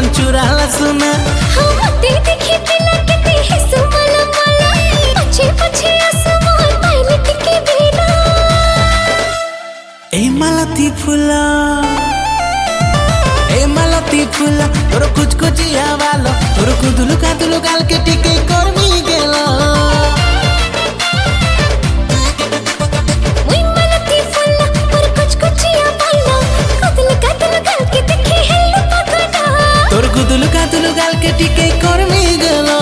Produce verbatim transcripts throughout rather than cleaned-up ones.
मन चुराला सुना हम ते देखी पिला के ते है सुमला मला पछे पछे आसमान पायलट के बेला ए मालती फुला ए मालती फुला तोर कुछ कुछ आवालो तोर कुदुलु कादुलु गाल के टिके करमी गेलो मुई मालती फुला तोर कुछ कुछ आवालो कुदुलु कादुलु गाल के देखे हेलो पगड़ा तोर कुदुलु कादुलु गाल के टिके करमी गेलो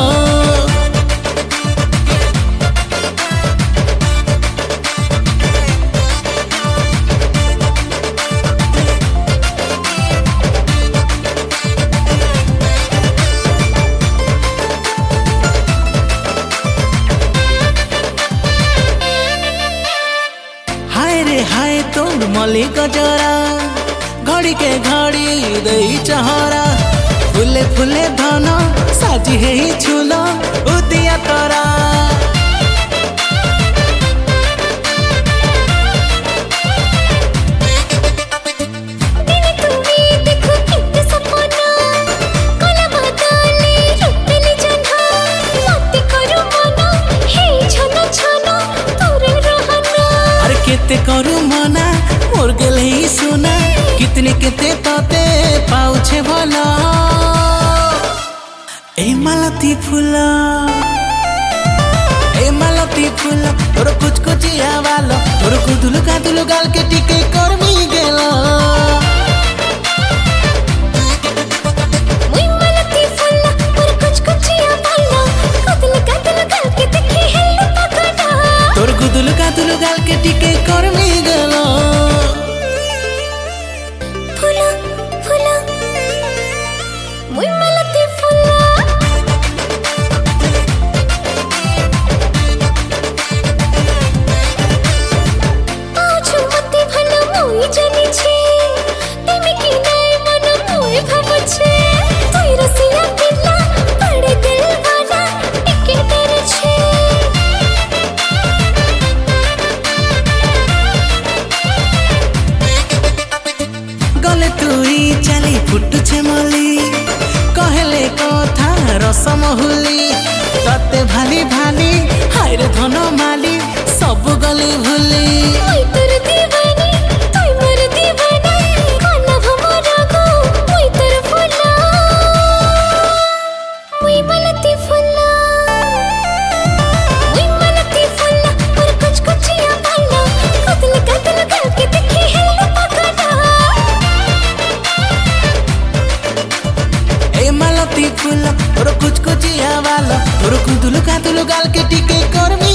हाय तोर मली गजरा घड़ी के घड़ी दई चहरा फुले फुले धन साजी है छुलो उदिया तोरा केते करू मना मोर गेल ही सुना कितने केते तोते पाउछे भला ए मालती फुला ए मालती फुला तोर कुछ कुछ आवालो तोर कुदुलु कादुलु गाल के टिके करमी गेलो मुई मालती फुला तोर कुछ कुछ आवालो कुदुलु कादुलु गाल के देखे हेलो पगड़ा तोर कुदुलु कादुलु गाल के टिके करमी गेलो फुला फुला मुई मालती फुला आजु मते भला मुई जानी छे तेमे की नाय मन मुई भाबो छे तोई रसिया पिला पड़े दिल वाला टिके डर छे गले तुई चली फुटु छे मली कहले कथा रसमहुली तते भाली भाली हाय रे धन माली सब गली भूली मुई तोर दीवानी तोई मोर दीवाना काना हमरा गो मुई तोर फुला मुई मालती फुला मुई मालती फुला और कुछ कुछ आवालो कुदुलु कादुलु गाल के देखे हेलो पगड़ा ए मालती फुला तोर कुछ कुछ आवालो तोर कुदुलु कादुलु गाल के टिके करमी